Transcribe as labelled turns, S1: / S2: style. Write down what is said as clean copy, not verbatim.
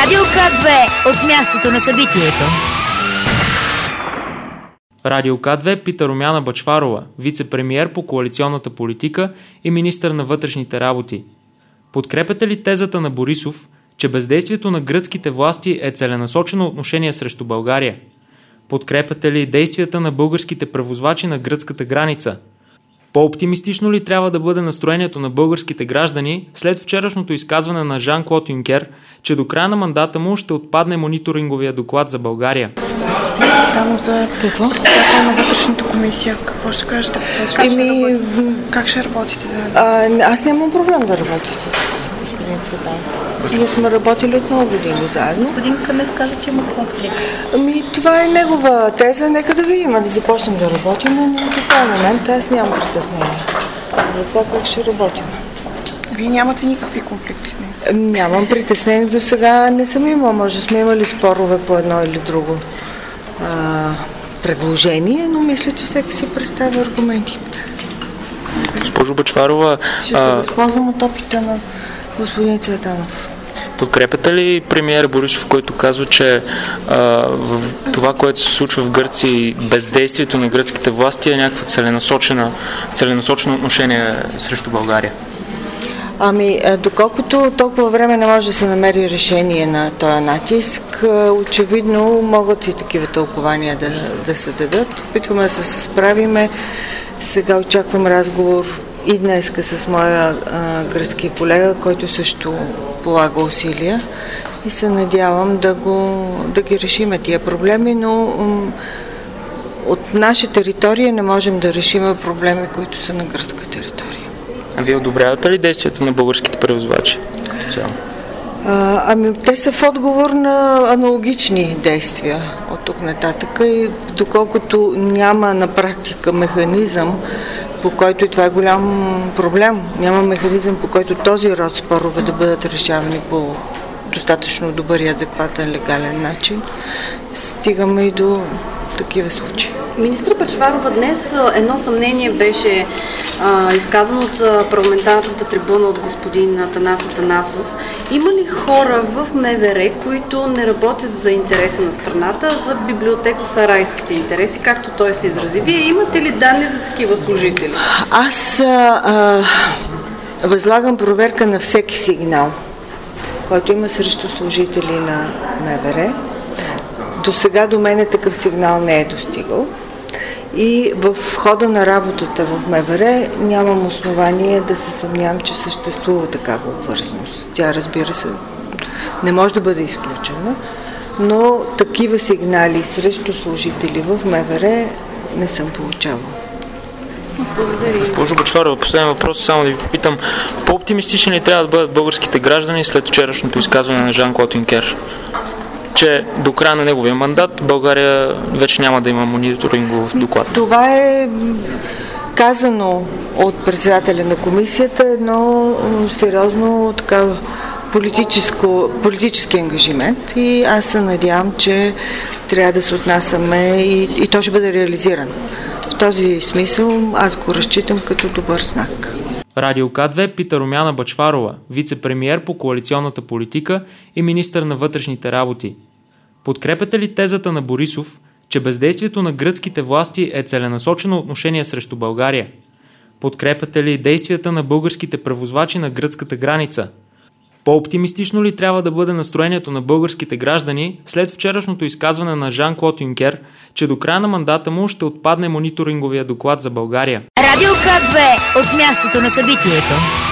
S1: Радио К2 от мястото на събитието.
S2: Радио К2 пита Румяна Бъчварова, вице-премиер по коалиционната политика и министър на вътрешните работи. Подкрепяте ли тезата на Борисов, че бездействието на гръцките власти е целенасочено отношение срещу България? Подкрепяте ли действията на българските превозвачи на гръцката граница? По-оптимистично ли трябва да бъде настроението на българските граждани след вчерашното изказване на Жан-Клод Юнкер, че до края на мандата му ще отпадне мониторинговия доклад за България?
S3: Цветанов за председател на вътрешната комисия. Какво ще кажете по този? Как ще работите заедно?
S4: Аз нямам проблем да работя с господин Цветанов. Ние сме работили от много години заедно.
S3: Господин Кънев каза, че има конфликт.
S4: Това е негова теза. Нека да видим, да започнем да работим, но до този момент аз нямам притеснение за това как ще работим.
S3: Вие нямате никакви конфликти с него?
S4: Нямам притеснение. До сега не съм имала. Може сме имали спорове по едно или друго предложение, но мисля, че всеки си представя аргументите.
S2: Госпожо Бъчварова,
S4: ще се възползвам от опита на господин Цветанов.
S2: Подкрепяте ли премиер Борисов, който казва, че в това, което се случва в Гърция и бездействието на гръцките власти е някаква целенасочено отношение срещу България?
S4: Доколкото толкова време не може да се намери решение на този натиск, очевидно могат и такива тълкования да се дадат. Опитваме да се справиме. Сега очаквам разговор и днеска с моя гръцки колега, който също полага усилия и се надявам да ги решиме тия проблеми, но от наша територия не можем да решим проблеми, които са на гръцка територия.
S2: А вие одобрявате ли действията на българските превозвачи?
S4: Те са в отговор на аналогични действия от тук нататък и доколкото няма на практика механизъм, по който, и това е голям проблем, няма механизъм, по който този род спорове да бъдат решавани по достатъчно добър и адекватен легален начин, стигаме и до такива случаи.
S5: Министър Бъчварова, днес едно съмнение беше изказано от парламентарната трибуна от господин Атанас Атанасов. Има ли хора в МВР, които не работят за интереса на страната, за библиотеко-сарайските интереси, както той се изрази? Вие имате ли данни за такива служители?
S4: Аз възлагам проверка на всеки сигнал, който има срещу служители на МВР. До сега до мене такъв сигнал не е достигал. И в хода на работата в МВР нямам основание да се съмнявам, че съществува такава обвързаност. Тя, разбира се, не може да бъде изключена, но такива сигнали срещу служители в МВР не съм получавала.
S2: Госпожо Бъчварова, последен въпрос, само да ви попитам. По-оптимистични ли трябва да бъдат българските граждани след вчерашното изказване на Жан-Клод Юнкер, че до края на неговия мандат България вече няма да има мониторингов доклад?
S4: Това е казано от председателя на комисията, едно сериозно политически ангажимент и аз се надявам, че трябва да се отнасяме и то ще бъде реализирано. В този смисъл аз го разчитам като добър знак.
S2: Радио К2 пита Румяна Бъчварова, вице-премиер по коалиционната политика и министър на вътрешните работи. Подкрепяте ли тезата на Борисов, че бездействието на гръцките власти е целенасочено отношение срещу България? Подкрепяте ли действията на българските превозвачи на гръцката граница? По-оптимистично ли трябва да бъде настроението на българските граждани след вчерашното изказване на Жан-Клод Юнкер, че до края на мандата му ще отпадне мониторинговия доклад за България?
S1: Радио К2 от мястото на събитието.